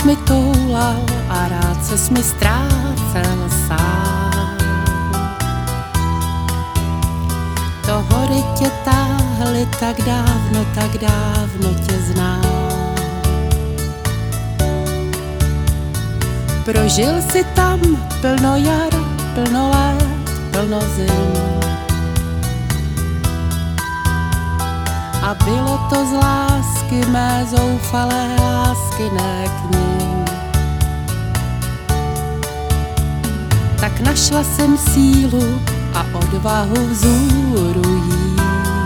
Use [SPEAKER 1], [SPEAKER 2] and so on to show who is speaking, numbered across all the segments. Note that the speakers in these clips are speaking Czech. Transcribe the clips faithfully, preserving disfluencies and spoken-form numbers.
[SPEAKER 1] ses mi toulal a rád ses mi ztrácel sám. To hory tě táhly tak dávno, tak dávno tě znám. Prožil si tam plno jar, plno let, plno zim. A bylo to z lásky mé zoufalé lásky, ne k nim. Tak našla jsem sílu a odvahu vzhůru jít.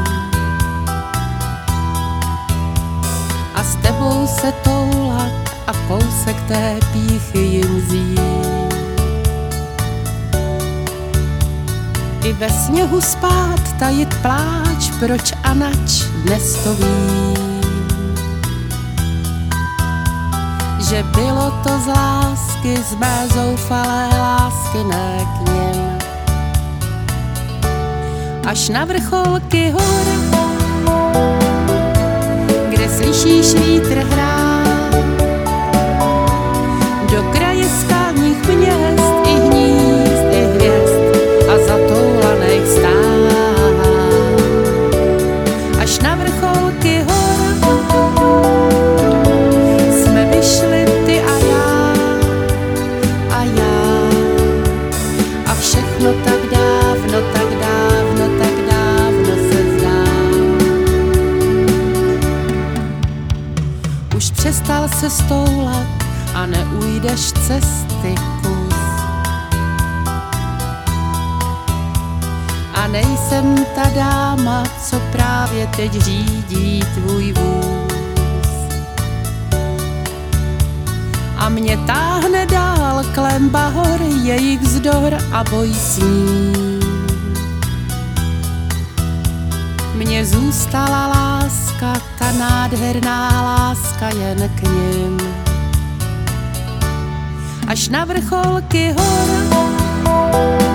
[SPEAKER 1] A s tebou se toulat a kousek té pýchy jim vzít. I ve sněhu spát, tajit pláč, proč a nač, dnes to vím. Že bylo to z lásky, z mé zoufalé lásky, ne k nim. Až na vrcholky hor, kde slyšíš vítr hrát, do kraje skalních měst i hnízd, i hvězd a zatoulaných stát. Až na vrcholky hor jsme vyšli ty a já, a já. A všechno tak dávno, tak dávno, tak dávno se zdá. Už přestal se stoulat a neujdeš cesty kus. A nejsem ta dáma, co právě teď řídí tvůj vůz. A mě táhne dál klemba hor, jejich vzdor a boj s ní. Mně zůstala láska, ta nádherná láska jen k nim. Až na vrcholky hor